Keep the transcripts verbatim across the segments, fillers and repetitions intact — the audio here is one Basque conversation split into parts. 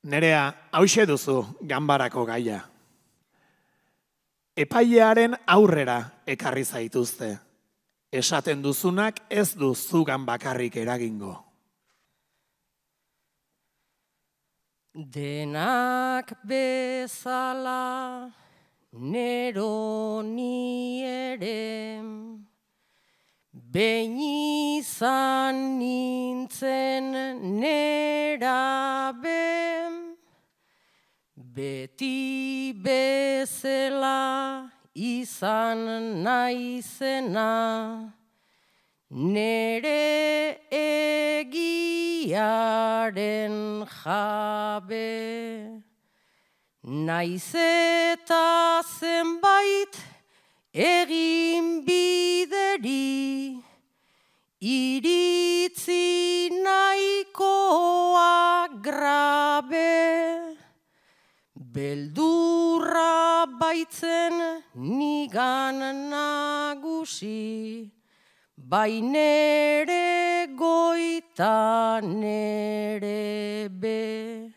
Nerea, hauxe duzu ganbarako gaia. Epailearen aurrera ekarri zaituzte. Esaten duzunak ez du zugan bakarrik eragingo. Denak bezala neroni ere, behin izan nintzen nerabe, beti bezala izan naizena, nere egiaren jabe. Naiz eta zenbait egin bideri, iritzi nahikoa grabe. Beldurra baitzen nigan nagusi, bai nere goita nere be.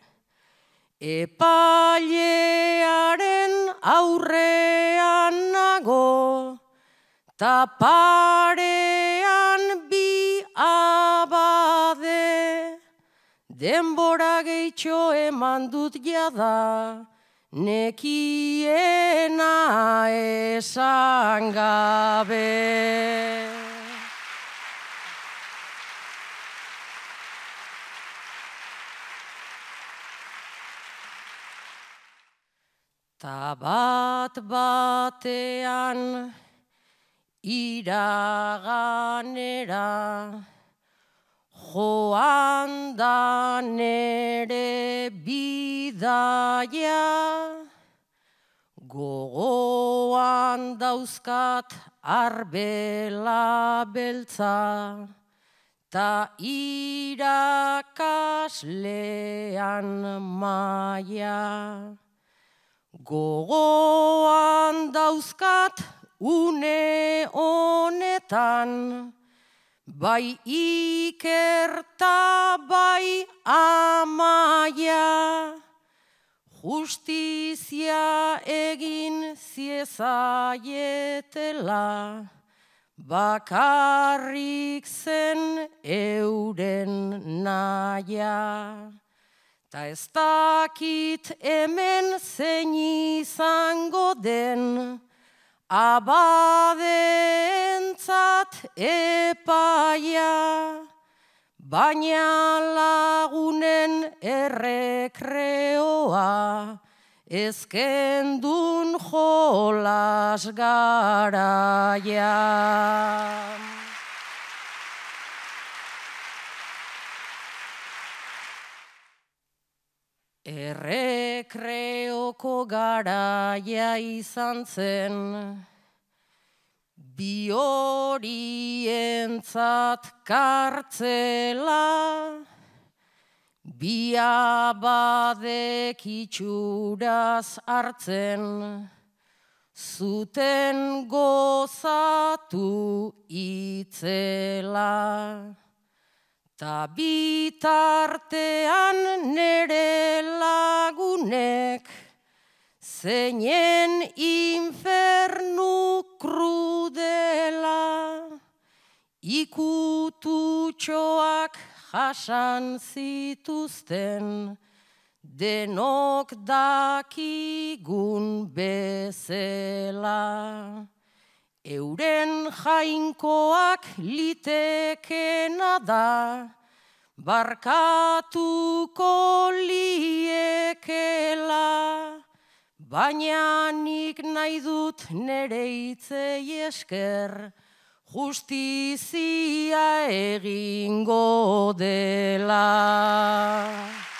Epailearen aurrean nago, ta parean bi abade. Denbora gehitxo eman dut jada, nekiena esan gabe. Ta bat batean iraganera, joan da nere bidaia, gogoan dauzkat arbela beltza, ta irakaslean maia. Gogoan dauzkat une honetan, bai ikerta bai amaia. Justizia egin ziezaietela, bakarrik zen euren naia. Ta ez dakit hemen zein izango den, abadeentzat epaia, baina lagunen errekreoa, ezkendun jolas garaia. Errekreoko garaia izan zen, bi horientzat kartzela, bi abadek itxuraz hartzen, zuten gozatu itzela. Ta bitartean nere lagunek, zeinen infernu krudela, ikututxoak jasan zituzten, denok dakigun bezela. Euren jainkoak litekena da, barkatuko liekela, baina nik nahi dut nere hitzei esker, justizia egingo dela.